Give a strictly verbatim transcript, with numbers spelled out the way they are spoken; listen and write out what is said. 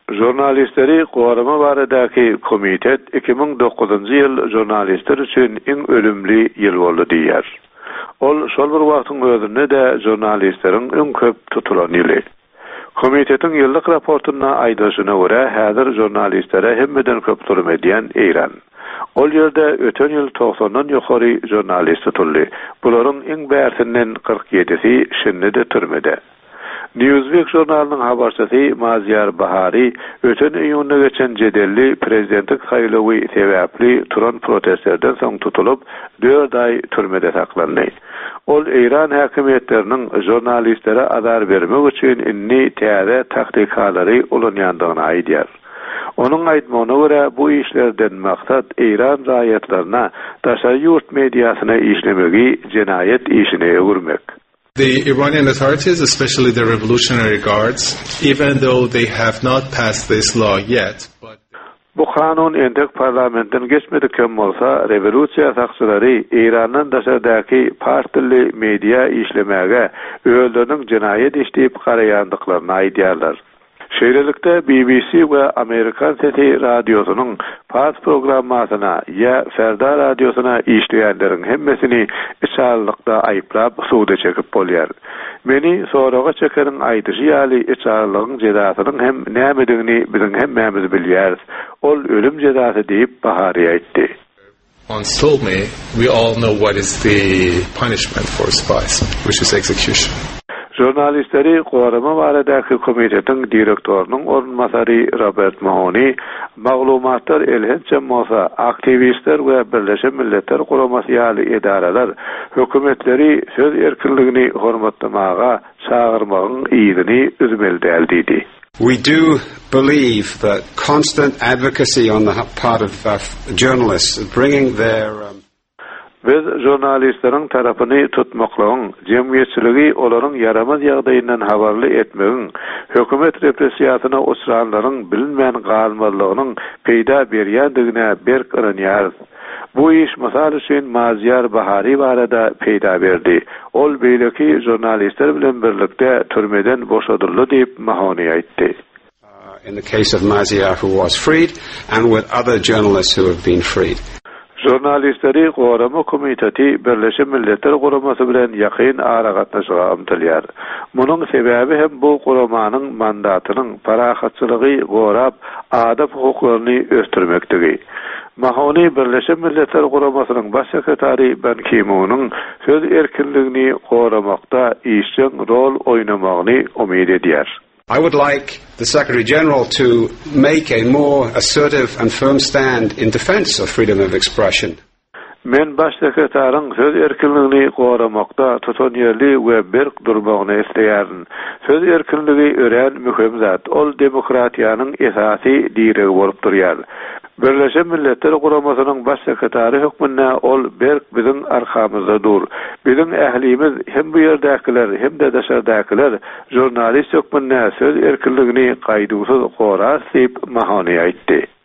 Jurnalistleri gorama baradaki komitet iki bin dokuzuncu ýyl jurnalistler üçin iň ölümli ýyl boldy diýer. Ol şol bir wagtyň özünde de jurnalistleriň iň köp tutulan ýyly. Komitetiň ýyllyk raportyna aýdyşyna görä, häzir jurnalistlere hemmeden köp turum edýän Eýran. Ol ýerde öten ýyl togsondan ýokary jurnalist tutuldy. Bularyň iň bärsinden kırk ýedisi şinde türmede. Newsweek jurnalynyň habarçysy Maziyar Bahari öten ýylda geçen jedelli prezidentlik haýlygy sebäpli turan protestlerden soň tutulup dört ay türmede saklandy. Ol Eýran häkimetleriniň jurnalistlere azar bermek üçin inni täze taktikalary ulanýandygyny aýdýar. Onun aýtmagyna görä bu işlerden maksat Eýran raýatlaryna daşa ýurt mediasyna işlemegi jinayet işine öwürmek. The Iranian authorities, especially the Revolutionary Guards, even though they have not passed this law yet, but bu kanun endek parlamentten geçmediken bolsa, revolüsiýa sakçylary Eýranyň daşardaky partili media işlemäge öldürüň jinayet işleyip garaýandyklaryny aýdýarlar. Şeýlelikde B B C we Amerikan Sesi radiosynyň pas programmasyna ýa Ferda radiosyna işleýänleriň hemmesini içarlykda aýplap suwda çekip bolýar. Meni soraga çekeriň aýdyşy ýaly içarlygyň jezasynyň hem nämedigini biziň hemmemiz bilýäris. Ol ölüm jezasy diýip Bahari aýtdy. Once told me, we all know what is the punishment for spies, which is execution. Jurnalistleri gorama baradaki komitetin direktorunyň orunmasary Robert Mahoney maglumatlar elhençe bolsa aktivistler we Birleşen Milletler Guramasy ýaly edaralar hökümetleri söz erkinligini hormatlamaga çağırmagyň ýygyny üzmeli däl diýdi. We do believe that constant advocacy on the part of uh, journalists bringing their um, Biz jurnalistleriň tarapyny tutmaklagyň, jemgyýetçiligi olaryň yaramaz ýagdaýyndan habarly etmegiň, hökümet repressiýasyna uçranlaryň bilinmeýän galmalygynyň peýda berýändigine berk ýarynýar. Bu iş masal üçin Maziyar Bahari barada peýda berdi. Ol beýleki jurnalistler bilen birlikde türmeden boşadyldy diýip Mahoney aýtdy. In the case of Maziyar, who was freed, and with other journalists who have been freed. Jurnalistleri gorama komiteti Birleşen Milletler Guramasy bilen ýakyn ara gatnaşyga ymtylýar. Munyň sebäbi hem bu guramanyň mandatynyň parahatçylygy gorap adap hukuklaryny ösdürmektigi. Mahoney Birleşen Milletler Guramasynyň baş sekretary Ban Ki-moonyň söz erkinligini goramakda işçiň rol oýnamagyny umyt edýär. I would like the Secretary General to make a more assertive and firm stand in defense of freedom of expression. Men baş sekretäriň söz erkinligini goramakda tutan ýerli we berk durmagyny isleýärin. Söz erkinligi ören mühim zat. Ol demokratiýanyň esasy diregi bolup durýar. Birleşen Milletler Guramasynyň baş sekretary hökmünde ol berk biziň arkamyzda dur. Biziň ählimiz hem bu ýerdekiler hem de daşardakiler jurnalist hökmünde söz erkinligini gaýdysyz gorar diýip Mahoney aýtdy.